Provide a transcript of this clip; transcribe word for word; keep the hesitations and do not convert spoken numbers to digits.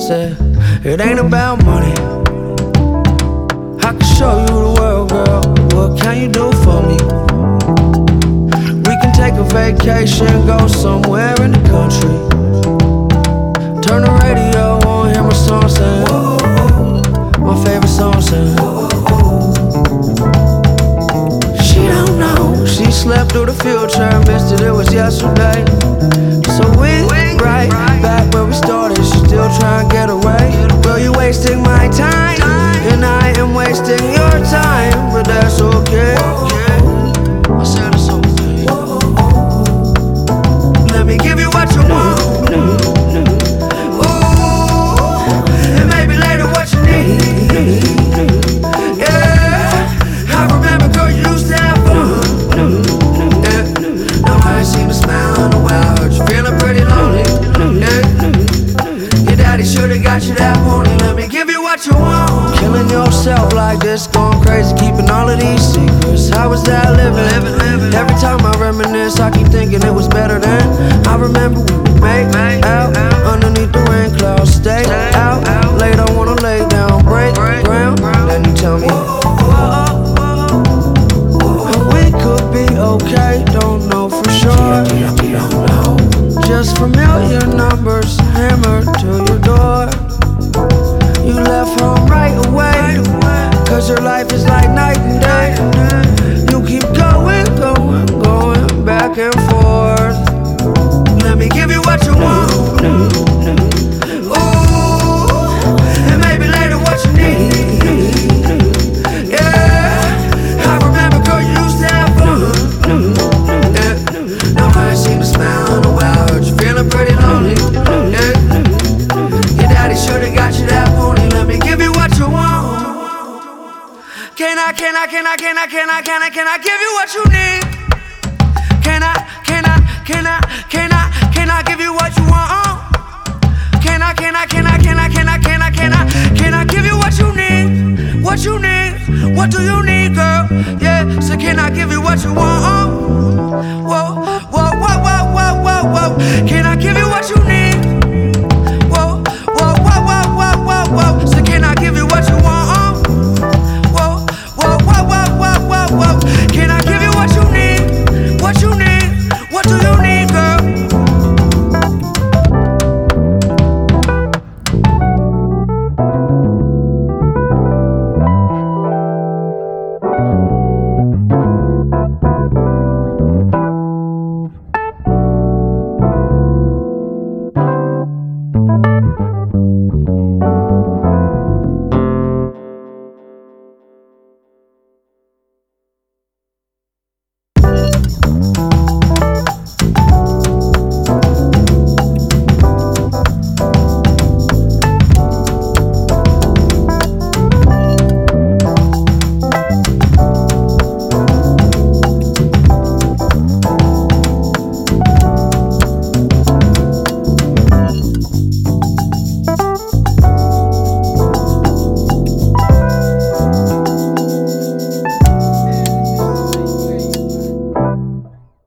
Said, it ain't about money. I can show you the world, girl. What can you do for me? We can take a vacation, go somewhere in the country. Turn the radio on, hear my song saying, my favorite song saying. She don't know, she slept through the future, missed it, it was yesterday. So we right back where we started, she still trying to get away. Girl, you wasting my time, and I am wasting your time, but that's okay. I said it's okay. Let me give you what you want. Ooh, and maybe later what you need. Yeah, I remember, girl, you used to have fun. Yeah, now I ain't seen a smile in a while. Heard you feeling pretty lonely. Yeah, your daddy should've got you that morning. Let me give you what you want. Killing yourself like this, going crazy, keeping all of these secrets. How was that living? living, living. Every time I reminisce, I keep thinking it was better then. I remember we would make out underneath the rain clouds. Stay out late, I wanna lay down, break ground. Then you tell me we could be okay, don't know for sure. Just familiar numbers hammered to your door. You left home right away, cause your life is like night and day. You keep going, going, going back and forth. Let me give you what you want. Ooh, and maybe later what you need. Yeah, I remember, girl, you used to have fun. Yeah, now I ain't seen a smile in a while. Heard you feeling pretty lonely. Yeah, your daddy should've got you that morning. Let me give you what you want. Can I, can I, can I, can I, can I, can I, can I give you what you need? Can I, can I, can I, can I, can I give you what you want? Can I, can I, can I, can I, can I, can I, can I, can I give you what you need? What you need? What do you need, girl? Yeah, so can I give you what you want? Whoa, whoa, whoa, whoa, whoa, whoa, whoa. Can I give you